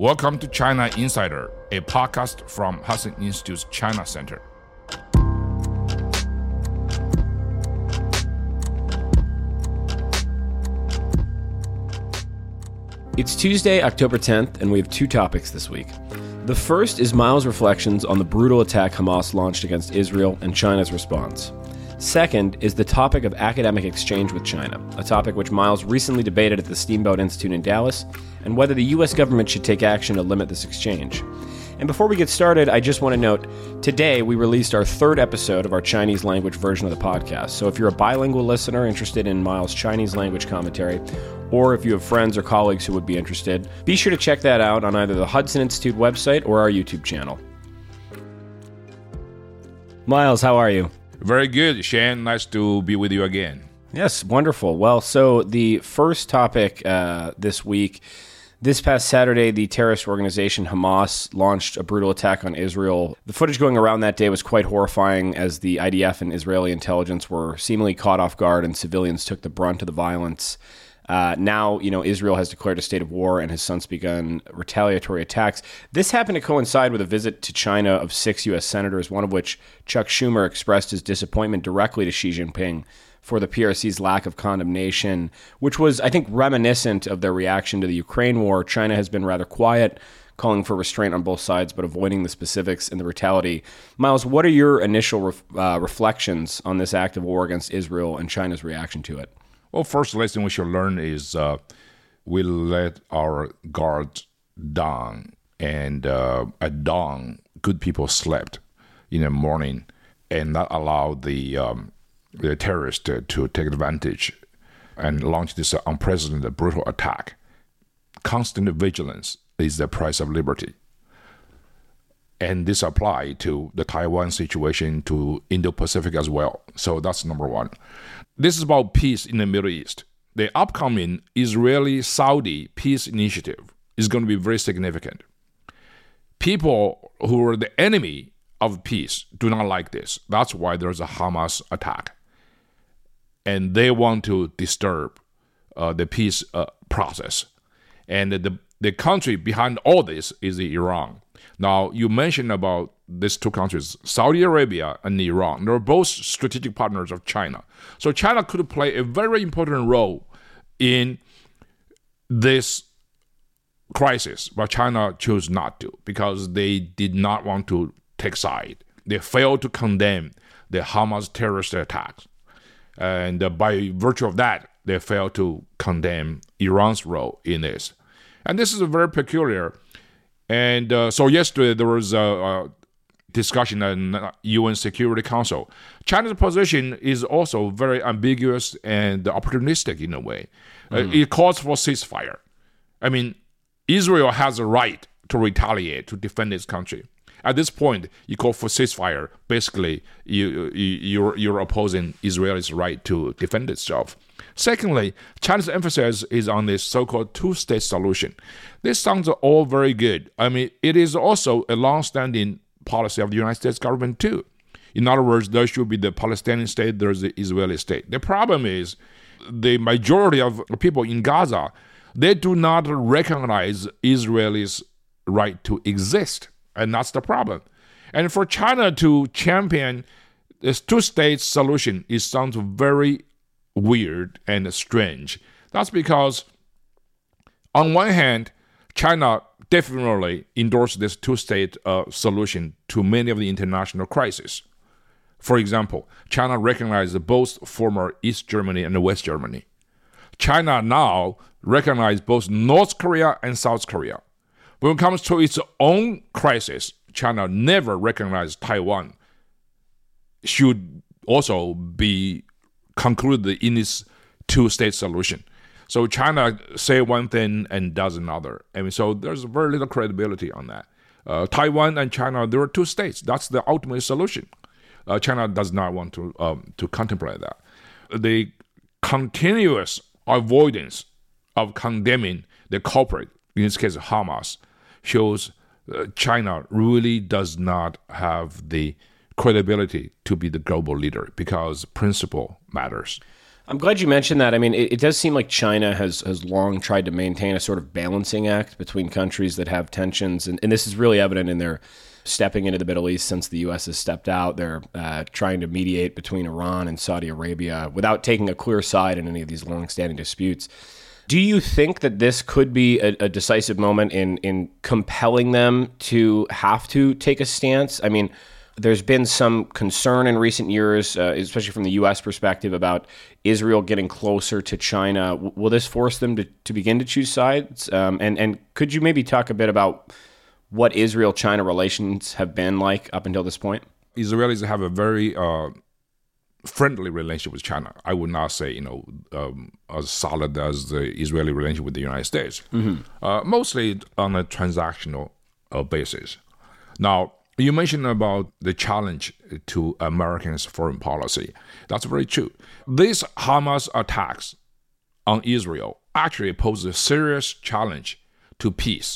Welcome to China Insider, a podcast from Hudson Institute's China Center. It's Tuesday, October 10th, and we have two topics this week. The first is Miles' reflections on the brutal attack Hamas launched against Israel and China's response. Second is the topic of academic exchange with China, a topic which Miles recently debated at the Steamboat Institute in Dallas, and whether the U.S. government should take action to limit this exchange. And before we get started, I just want to note, today we released our third episode of our Chinese language version of the podcast. So if you're a bilingual listener interested in Miles' Chinese language commentary, or if you have friends or colleagues who would be interested, be sure to check that out on either the Hudson Institute website or our YouTube channel. Miles, how are you? Very good, Shane. Nice to be with you again. Yes, wonderful. Well, so the first topic this week, this past Saturday, the terrorist organization Hamas launched a brutal attack on Israel. The footage going around that day was quite horrifying as the IDF and Israeli intelligence were seemingly caught off guard and civilians took the brunt of the violence. Now, Israel has declared a state of war and has since begun retaliatory attacks. This happened to coincide with a visit to China of 6 U.S. senators, one of which, Chuck Schumer, expressed his disappointment directly to Xi Jinping for the PRC's lack of condemnation, which was, I think, reminiscent of their reaction to the Ukraine war. China has been rather quiet, calling for restraint on both sides, but avoiding the specifics and the brutality. Miles, what are your initial reflections on this act of war against Israel and China's reaction to it? Well, first lesson we should learn is we let our guard down, and at dawn, good people slept in the morning, and that allowed the terrorists to take advantage and launch this unprecedented, brutal attack. Constant vigilance is the price of liberty. And this applies to the Taiwan situation, to Indo-Pacific as well. So that's number one. This is about peace in the Middle East. The upcoming Israeli-Saudi peace initiative is going to be very significant. People who are the enemy of peace do not like this. That's why there's a Hamas attack. And they want to disturb the peace process. And the country behind all this is Iran. Now, you mentioned about these two countries, Saudi Arabia and Iran. They're both strategic partners of China. So China could play a very important role in this crisis, but China chose not to because they did not want to take side. They failed to condemn the Hamas terrorist attacks. And by virtue of that, they failed to condemn Iran's role in this. And this is a very peculiar. And so yesterday there was a discussion in UN Security Council. China's position is also very ambiguous and opportunistic in a way. It calls for ceasefire. I mean, Israel has a right to retaliate, to defend its country. At this point, you call for ceasefire. Basically, you're opposing Israel's right to defend itself. Secondly, China's emphasis is on this so-called two-state solution. This sounds all very good. I mean, it is also a long-standing policy of the United States government too. In other words, there should be the Palestinian state, there's the Israeli state. The problem is the majority of people in Gaza, they do not recognize Israel's right to exist. And that's the problem. And for China to champion this two-state solution, it sounds very weird and strange. That's because, on one hand, China definitely endorsed this two-state solution to many of the international crises. For example, China recognized both former East Germany and West Germany. China now recognizes both North Korea and South Korea. When it comes to its own crisis, China never recognized Taiwan should also be concluded in its two-state solution. So China say one thing and does another. I mean, so there's very little credibility on that. Taiwan and China, there are two states. That's the ultimate solution. China does not want to contemplate that. The continuous avoidance of condemning the culprit, in this case Hamas, shows China really does not have the credibility to be the global leader because principle matters. I'm glad you mentioned that. I mean, it does seem like China has long tried to maintain a sort of balancing act between countries that have tensions. And this is really evident in their stepping into the Middle East since the U.S. has stepped out. They're trying to mediate between Iran and Saudi Arabia without taking a clear side in any of these long-standing disputes. Do you think that this could be a decisive moment in compelling them to have to take a stance? I mean, there's been some concern in recent years, especially from the U.S. perspective, about Israel getting closer to China. Will this force them to begin to choose sides? And could you maybe talk a bit about what Israel-China relations have been like up until this point? Israelis have a very friendly relationship with China. I would not say, as solid as the Israeli relationship with the United States. Mostly on a transactional basis. Now, you mentioned about the challenge to Americans' foreign policy. That's very true. These Hamas attacks on Israel actually pose a serious challenge to peace.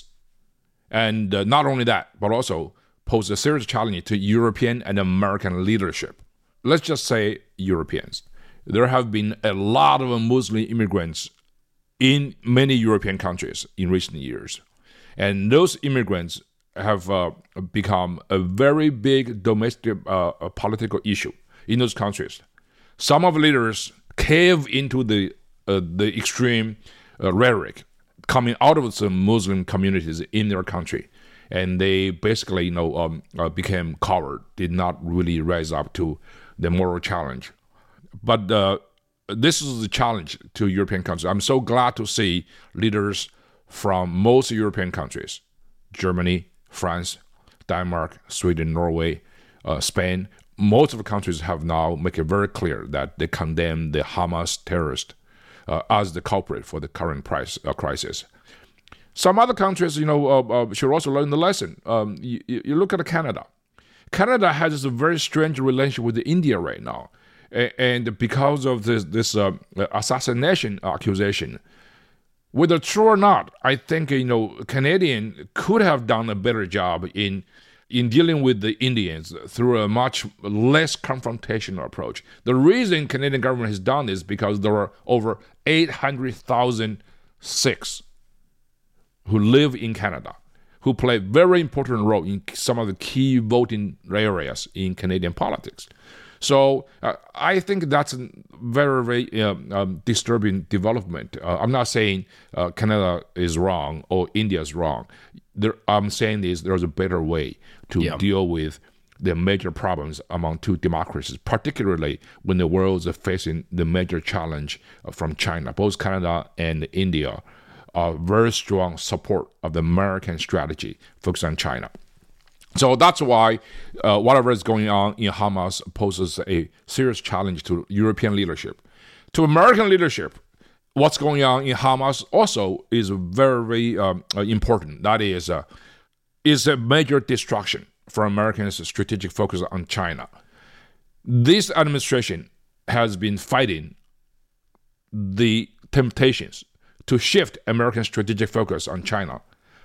And not only that, but also pose a serious challenge to European and American leadership. Let's just say Europeans. There have been a lot of Muslim immigrants in many European countries in recent years. And those immigrants have become a very big domestic political issue in those countries. Some of the leaders cave into the extreme rhetoric coming out of the Muslim communities in their country, and they basically, became coward, did not really rise up to the moral challenge. But this is the challenge to European countries. I'm so glad to see leaders from most European countries, Germany, France, Denmark, Sweden, Norway, Spain. Most of the countries have now made it very clear that they condemn the Hamas terrorist as the culprit for the current crisis. Some other countries, should also learn the lesson. You look at Canada. Canada has a very strange relationship with India right now, and because of this assassination accusation. Whether true or not, I think Canadian could have done a better job in dealing with the Indians through a much less confrontational approach. The reason Canadian government has done this because there are over 800,000 Sikhs who live in Canada, who play a very important role in some of the key voting areas in Canadian politics. So I think that's a very, very disturbing development. I'm not saying Canada is wrong or India is wrong. I'm saying there's a better way to deal with the major problems among two democracies, particularly when the world is facing the major challenge from China. Both Canada and India are very strong support of the American strategy focused on China. So that's why whatever is going on in Hamas poses a serious challenge to European leadership. To American leadership, what's going on in Hamas also is very, very important. That is a major distraction for Americans' strategic focus on China. This administration has been fighting the temptations to shift American strategic focus on China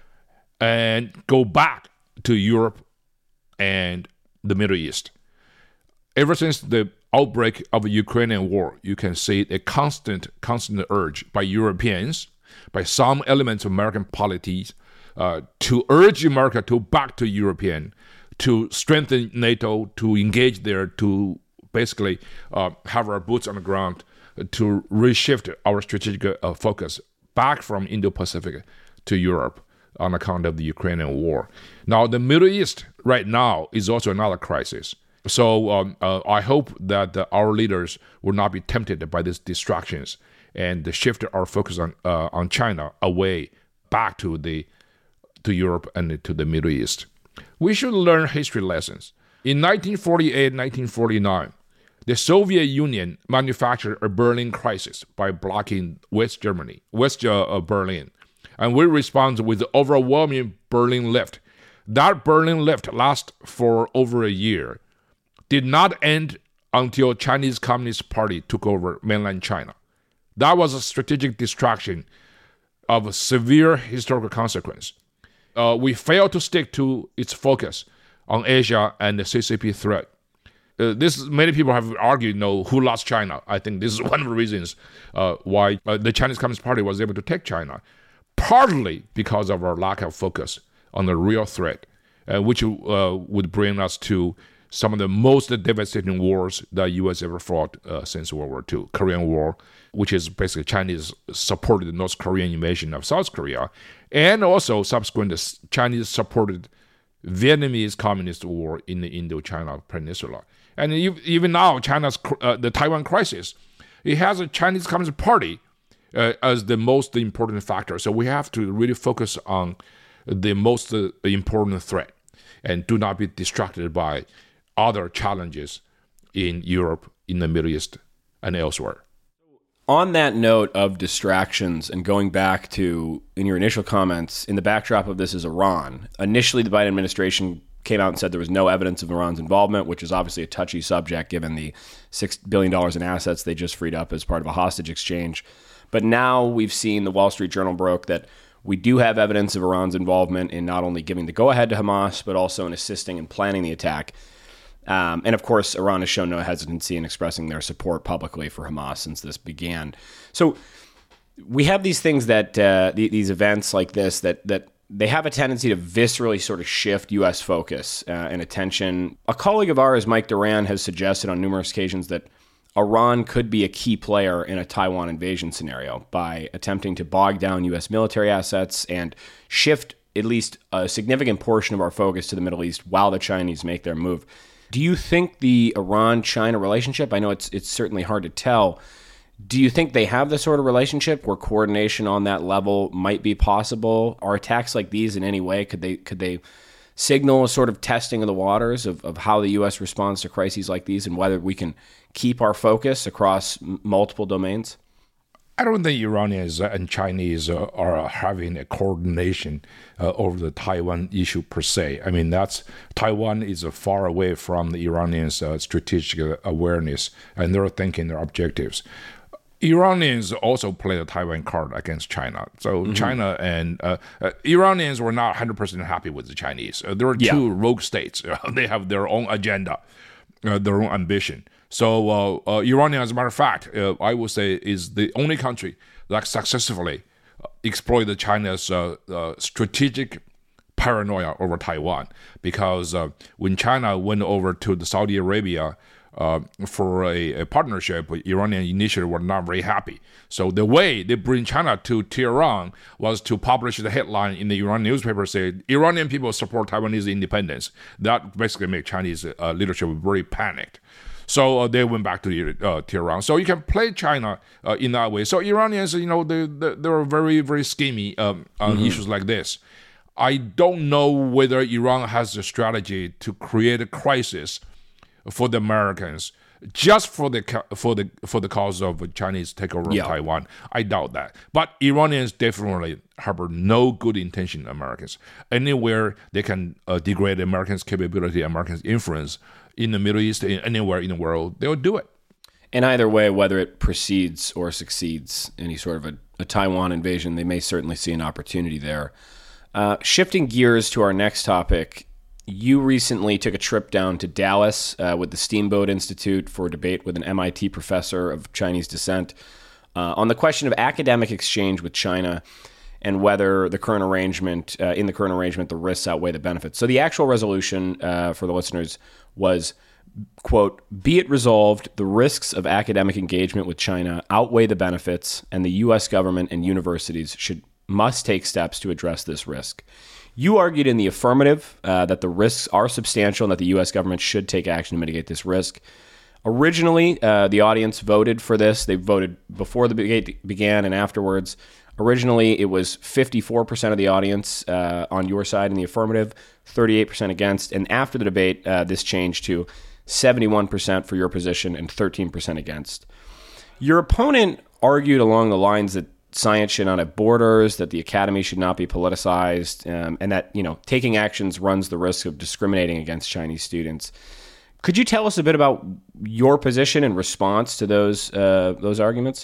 and go back to Europe and the Middle East. Ever since the outbreak of the Ukrainian war, you can see a constant urge by Europeans, by some elements of American polities, to urge America to back to European, to strengthen NATO, to engage there, to basically have our boots on the ground, to reshift our strategic focus back from Indo-Pacific to Europe on account of the Ukrainian war. Now, the Middle East right now is also another crisis. So I hope that our leaders will not be tempted by these distractions and shift our focus on China away back to Europe and to the Middle East. We should learn history lessons. In 1948, 1949, the Soviet Union manufactured a Berlin crisis by blocking West Berlin. And we responded with the overwhelming Berlin Lift. That Berlin Lift lasted for over a year. Did not end until Chinese Communist Party took over mainland China. That was a strategic distraction of severe historical consequence. We failed to stick to its focus on Asia and the CCP threat. this many people have argued, who lost China. I think this is one of the reasons why the Chinese Communist Party was able to take China, partly because of our lack of focus on the real threat, which would bring us to some of the most devastating wars the U.S. ever fought since World War II, Korean War, which is basically Chinese supported North Korean invasion of South Korea, and also subsequent Chinese supported Vietnamese Communist War in the Indochina Peninsula. And even now, China's the Taiwan crisis, it has a Chinese Communist Party as the most important factor. So we have to really focus on the most important threat and do not be distracted by other challenges in Europe, in the Middle East, and elsewhere. On that note of distractions and going back to, in your initial comments, in the backdrop of this is Iran. Initially, the Biden administration came out and said there was no evidence of Iran's involvement, which is obviously a touchy subject given the $6 billion in assets they just freed up as part of a hostage exchange. But now we've seen the Wall Street Journal broke that we do have evidence of Iran's involvement in not only giving the go-ahead to Hamas, but also in assisting and planning the attack. And of course, Iran has shown no hesitancy in expressing their support publicly for Hamas since this began. So we have these things that these events like this that they have a tendency to viscerally sort of shift U.S. focus and attention. A colleague of ours, Mike Duran, has suggested on numerous occasions that Iran could be a key player in a Taiwan invasion scenario by attempting to bog down U.S. military assets and shift at least a significant portion of our focus to the Middle East while the Chinese make their move. Do you think the Iran-China relationship, I know it's certainly hard to tell, do you think they have the sort of relationship where coordination on that level might be possible? Are attacks like these in any way, could they signal a sort of testing of the waters of how the U.S. responds to crises like these and whether we can keep our focus across multiple domains? I don't think Iranians and Chinese are having a coordination over the Taiwan issue per se. I mean, Taiwan is far away from the Iranians' strategic awareness and their thinking, their objectives. Iranians also play the Taiwan card against China. So China and Iranians were not 100% happy with the Chinese. There are two rogue states. They have their own agenda, their own ambition. So Iran, as a matter of fact, I would say is the only country that successfully exploited China's strategic paranoia over Taiwan. Because when China went over to the Saudi Arabia for a partnership, Iranian initially were not very happy. So the way they bring China to Tehran was to publish the headline in the Iranian newspaper saying, Iranian people support Taiwanese independence. That basically made Chinese leadership very panicked. So they went back to Tehran. So you can play China in that way. So Iranians, they're very, very schemy on issues like this. I don't know whether Iran has a strategy to create a crisis for the Americans just for the cause of Chinese takeover of Taiwan. I doubt that. But Iranians definitely harbor no good intention in Americans. Anywhere they can degrade Americans' capability, Americans' influence in the Middle East, anywhere in the world, they'll do it. And either way, whether it precedes or succeeds any sort of a Taiwan invasion, they may certainly see an opportunity there. Shifting gears to our next topic, you recently took a trip down to Dallas with the Steamboat Institute for a debate with an MIT professor of Chinese descent on the question of academic exchange with China and whether the current arrangement, the risks outweigh the benefits. So the actual resolution for the listeners was, quote, be it resolved, the risks of academic engagement with China outweigh the benefits, and the U.S. government and universities must take steps to address this risk. You argued in the affirmative that the risks are substantial and that the U.S. government should take action to mitigate this risk. Originally, the audience voted for this. They voted before the debate began and afterwards. Originally, it was 54% of the audience on your side in the affirmative, 38% against. And after the debate, this changed to 71% for your position and 13% against. Your opponent argued along the lines that science should not have borders, that the academy should not be politicized, and that taking actions runs the risk of discriminating against Chinese students. Could you tell us a bit about your position in response to those arguments?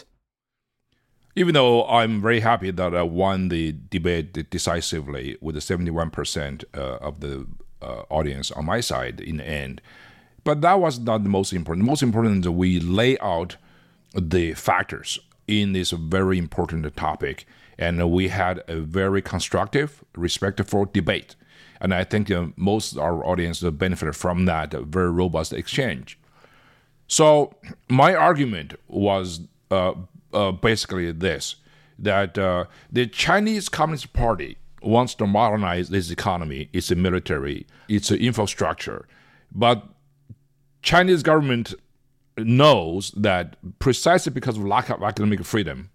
Even though I'm very happy that I won the debate decisively with the 71% of the audience on my side in the end, But that was not the most important. The most important is that we lay out the factors in this very important topic. And we had a very constructive, respectful debate. And I think most of our audience benefited from that very robust exchange. So my argument was basically this, that the Chinese Communist Party wants to modernize its economy, its military, its infrastructure. But Chinese government knows that precisely because of lack of academic freedom,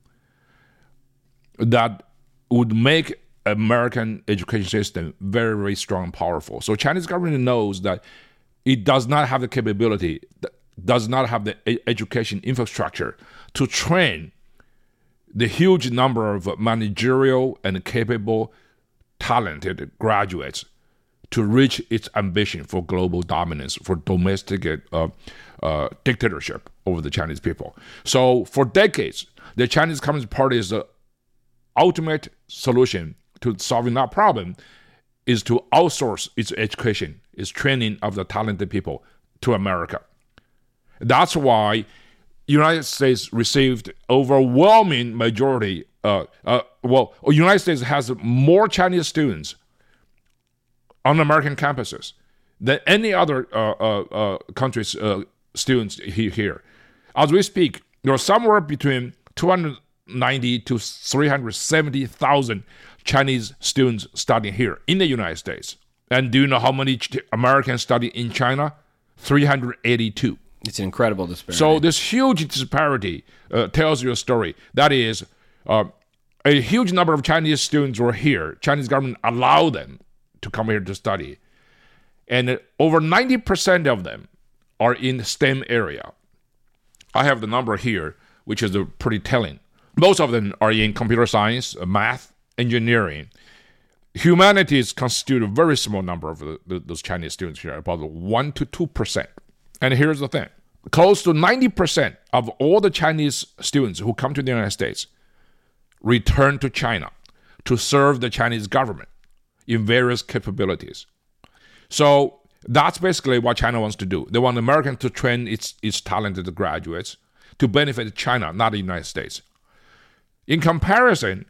that would make American education system very, very strong and powerful. So Chinese government knows that it does not have the capability, does not have the education infrastructure to train the huge number of managerial and capable, talented graduates to reach its ambition for global dominance, for domestic dictatorship over the Chinese people. So for decades, the Chinese Communist Party's ultimate solution to solving that problem is to outsource its education, its training of the talented people to America. That's why United States received overwhelming majority. United States has more Chinese students on American campuses than any other country's students here. As we speak, there are somewhere between 290 to 370,000 Chinese students studying here in the United States. And do you know how many Americans study in China? 382. It's an incredible disparity. So this huge disparity tells you a story. That is, a huge number of Chinese students were here. Chinese government allowed them to come here to study. And over 90% of them are in the STEM area. I have the number here, which is pretty telling. Most of them are in computer science, math, engineering. Humanities constitute a very small number of those Chinese students here, about 1 to 2%. And here's the thing. Close to 90% of all the Chinese students who come to the United States return to China to serve the Chinese government in various capabilities. So that's basically what China wants to do. They want America to train its talented graduates to benefit China, not the United States. In comparison,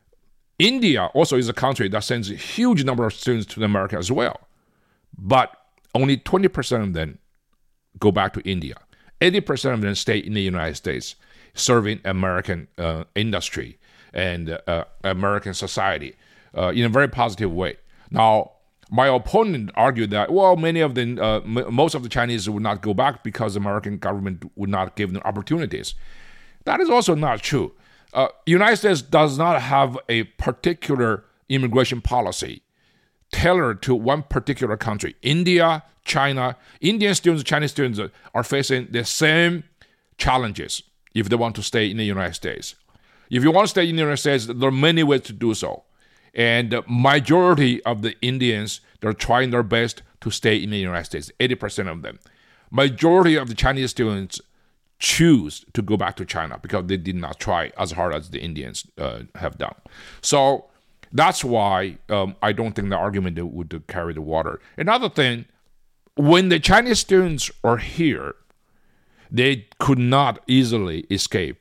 India also is a country that sends a huge number of students to America as well. But only 20% of them go back to India. 80% of them stay in the United States, serving American industry and American society in a very positive way. Now, my opponent argued that, many of them, most of the Chinese would not go back because the American government would not give them opportunities. That is also not true. United States does not have a particular immigration policy tailored to one particular country. India, China, Indian students, Chinese students are facing the same challenges if they want to stay in the United States. If you want to stay in the United States, there are many ways to do so. And the majority of the Indians, they're trying their best to stay in the United States, 80% of them. Majority of the Chinese students choose to go back to China because they did not try as hard as the Indians have done. So that's why I don't think the argument would carry the water. Another thing, when the Chinese students are here, they could not easily escape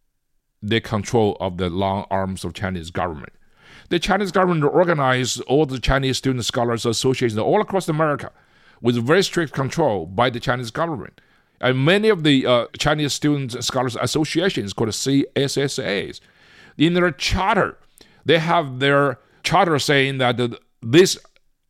the control of the long arms of Chinese government. The Chinese government organized all the Chinese student scholars associations all across America with very strict control by the Chinese government. And many of the Chinese student scholars associations, called CSSAs, in their charter, they have their charter saying that this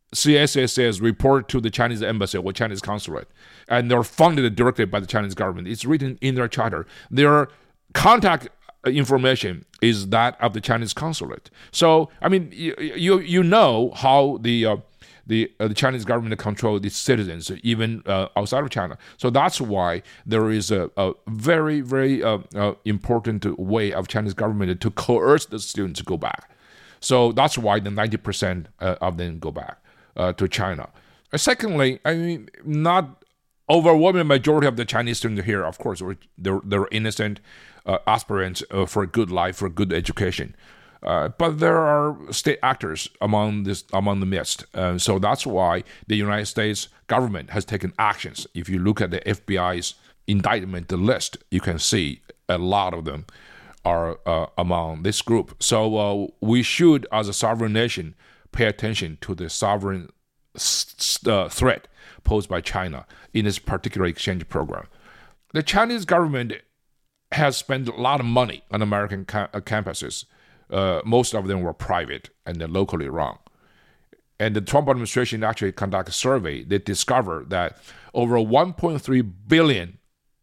CSSAs report to the Chinese embassy or Chinese consulate, and they're funded directly by the Chinese government. It's written in their charter. Their contact information is that of the Chinese consulate. So, I mean, you know how the Chinese government controls its citizens, even outside of China. So that's why there is a very, very important way of Chinese government to coerce the students to go back. So that's why the 90% of them go back to China. Secondly, I mean, not overwhelming majority of the Chinese students here, of course, they're innocent aspirants for a good life, for good education. But there are state actors among the midst. So that's why the United States government has taken actions. If you look at the FBI's indictment list, you can see a lot of them are among this group. So we should, as a sovereign nation, pay attention to the sovereign threat posed by China in this particular exchange program. The Chinese government has spent a lot of money on American campuses. Most of them were private and they're locally run. And the Trump administration actually conducted a survey. They discovered that over $1.3 billion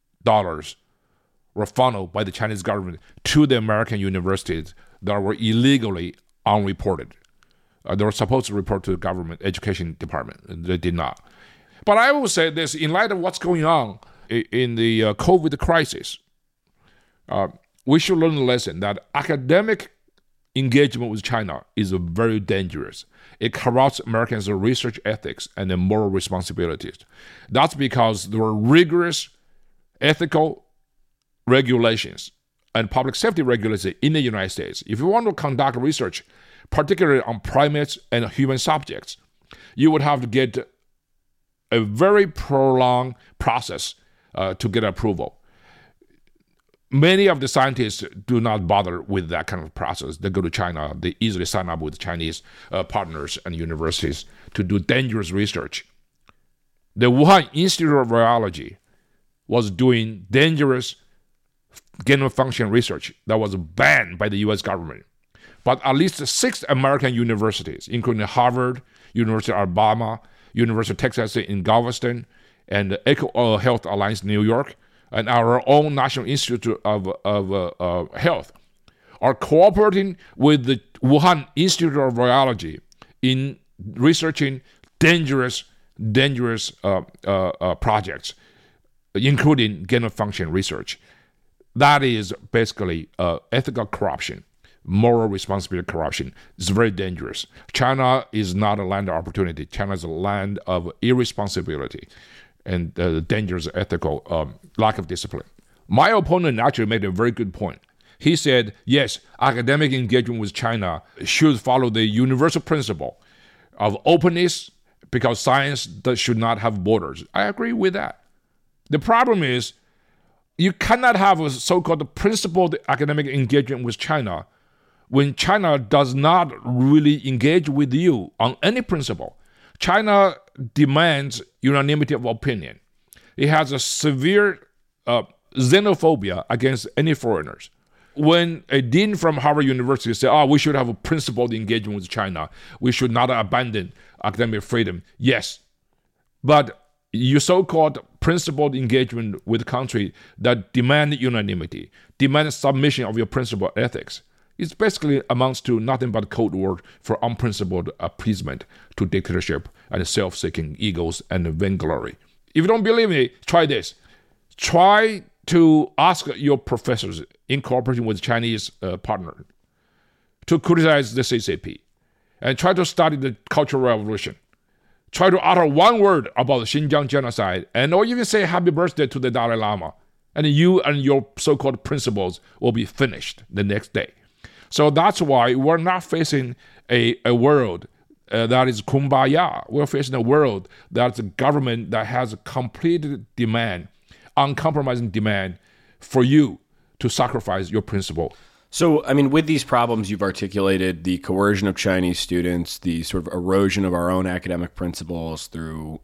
were funneled by the Chinese government to the American universities that were illegally unreported. They were supposed to report to the government education department. They did not. But I will say this, in light of what's going on in the COVID crisis, we should learn the lesson that academic engagement with China is very dangerous. It corrupts Americans' research ethics and their moral responsibilities. That's because there are rigorous ethical regulations and public safety regulations in the United States. If you want to conduct research, particularly on primates and human subjects, you would have to get a very prolonged process to get approval. Many of the scientists do not bother with that kind of process. They go to China. They easily sign up with Chinese partners and universities to do dangerous research. The Wuhan Institute of Virology was doing dangerous gain-of-function research that was banned by the U.S. government. But at least 6 American universities, including Harvard, University of Alabama, University of Texas in Galveston, and the Eco Health Alliance in New York, and our own National Institute of Health, are cooperating with the Wuhan Institute of Virology in researching dangerous projects, including gain-of-function research. That is basically ethical corruption, moral responsibility corruption. It's very dangerous. China is not a land of opportunity. China is a land of irresponsibility and dangerous ethical lack of discipline. My opponent actually made a very good point. He said, yes, academic engagement with China should follow the universal principle of openness because science should not have borders. I agree with that. The problem is you cannot have a so-called principled academic engagement with China when China does not really engage with you on any principle. China demands unanimity of opinion. It has a severe xenophobia against any foreigners. When a dean from Harvard University said, we should have a principled engagement with China, we should not abandon academic freedom. Yes, but your so-called principled engagement with a country that demand unanimity, demand submission of your principled ethics, it basically amounts to nothing but a code word for unprincipled appeasement to dictatorship and self-seeking egos and vainglory. If you don't believe me, try this. Try to ask your professors in cooperation with Chinese partner to criticize the CCP and try to study the Cultural Revolution. Try to utter one word about the Xinjiang genocide or even say happy birthday to the Dalai Lama. And you and your so-called principles will be finished the next day. So that's why we're not facing a world that is kumbaya. We're facing a world that's a government that has a complete demand, uncompromising demand for you to sacrifice your principle. So, I mean, with these problems you've articulated, the coercion of Chinese students, the sort of erosion of our own academic principles through,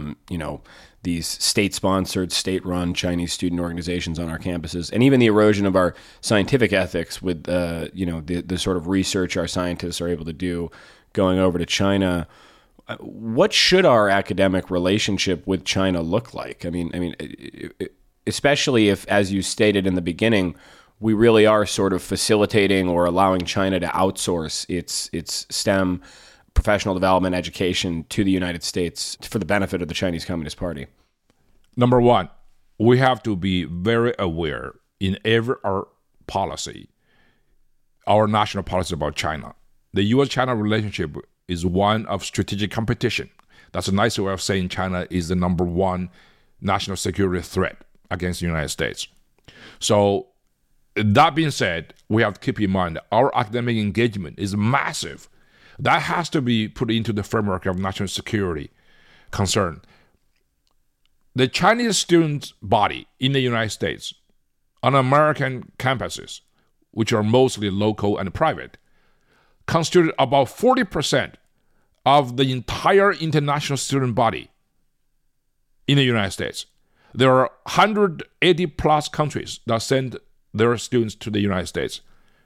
these state-sponsored, state-run Chinese student organizations on our campuses, and even the erosion of our scientific ethics with, the sort of research our scientists are able to do going over to China. What should our academic relationship with China look like? I mean, especially if, as you stated in the beginning, we really are sort of facilitating or allowing China to outsource its STEM professional development education to the United States for the benefit of the Chinese Communist Party. Number one, we have to be very aware in every our policy, our national policy about China. The U.S.-China relationship is one of strategic competition. That's a nice way of saying China is the number one national security threat against the United States. So That being said, we have to keep in mind our academic engagement is massive. That has to be put into the framework of national security concern. The Chinese student body in the United States on American campuses, which are mostly local and private, constituted about 40% of the entire international student body in the United States. There are 180 plus countries that send their students to the United States.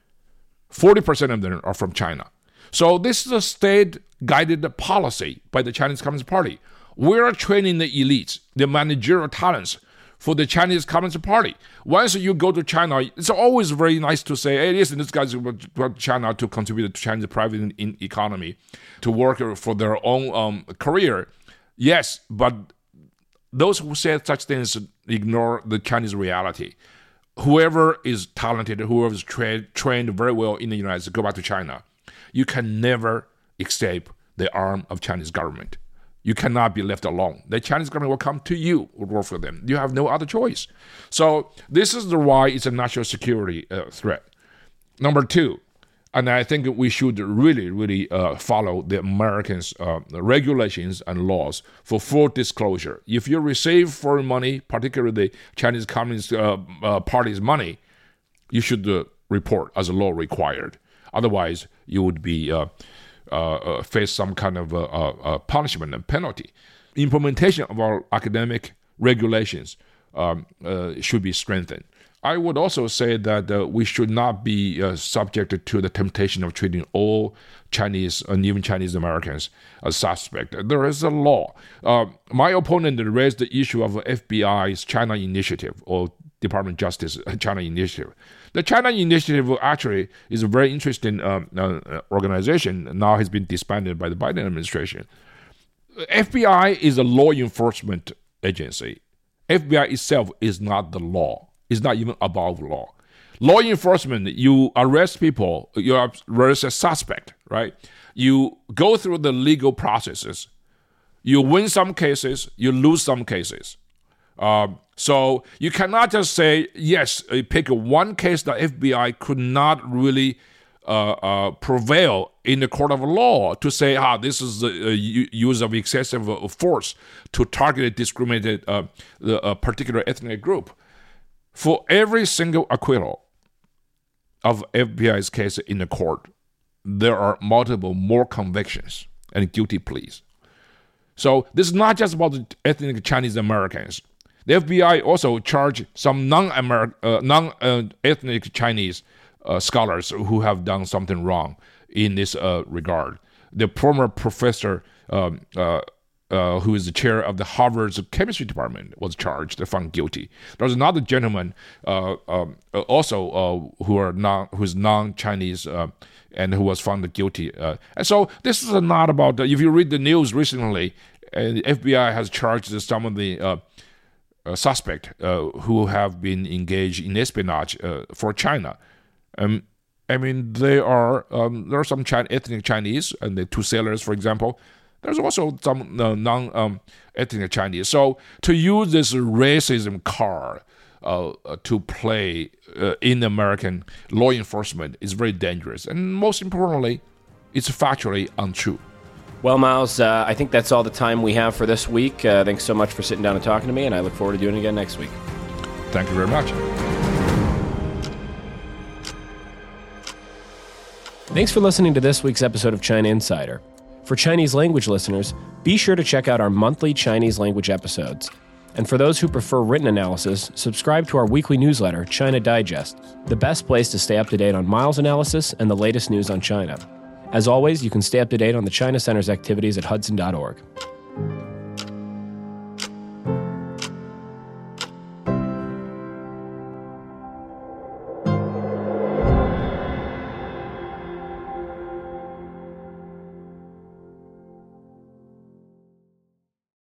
40% of them are from China. So this is a state-guided policy by the Chinese Communist Party. We're training the elites, the managerial talents for the Chinese Communist Party. Once you go to China, it's always very nice to say, hey, listen, these guys went to China to contribute to Chinese private economy, to work for their own career. Yes, but those who say such things ignore the Chinese reality. Whoever is talented, whoever is trained very well in the United States, go back to China. You can never escape the arm of Chinese government. You cannot be left alone. The Chinese government will come to you, will work for them. You have no other choice. So this is why it's a national security threat. Number two, and I think we should really follow the Americans' regulations and laws for full disclosure. If you receive foreign money, particularly the Chinese Communist Party's money, you should report as a law required. Otherwise, you would be face some kind of punishment and penalty. Implementation of our academic regulations should be strengthened. I would also say that we should not be subjected to the temptation of treating all Chinese and even Chinese Americans as suspect. There is a law. My opponent raised the issue of FBI's China Initiative, or Department of Justice China Initiative. The China Initiative actually is a very interesting organization. Now has been disbanded by the Biden administration. FBI is a law enforcement agency. FBI itself is not the law. It's not even above law. Law enforcement, you arrest people, you arrest a suspect, right? You go through the legal processes. You win some cases, you lose some cases. So you cannot just say, yes, pick one case that FBI could not really prevail in the court of law to say, this is the use of excessive force to target and discriminate a particular ethnic group. For every single acquittal of FBI's case in the court, there are multiple more convictions and guilty pleas. So this is not just about the ethnic Chinese Americans. The FBI also charged some non-ethnic Chinese scholars who have done something wrong in this regard. The former professor who is the chair of the Harvard's chemistry department was charged, found guilty. There's another gentleman also who's non-Chinese and who was found guilty. And so this is not about, if you read the news recently, the FBI has charged some of the suspect who have been engaged in espionage for China. I mean, there are some ethnic Chinese, and the two sailors, for example. There's also some non-ethnic Chinese. So to use this racism card to play in American law enforcement is very dangerous. And most importantly, it's factually untrue. Well, Miles, I think that's all the time we have for this week. Thanks so much for sitting down and talking to me, and I look forward to doing it again next week. Thank you very much. Thanks for listening to this week's episode of China Insider. For Chinese language listeners, be sure to check out our monthly Chinese language episodes. And for those who prefer written analysis, subscribe to our weekly newsletter, China Digest, the best place to stay up to date on Miles' analysis and the latest news on China. As always, you can stay up to date on the China Center's activities at hudson.org.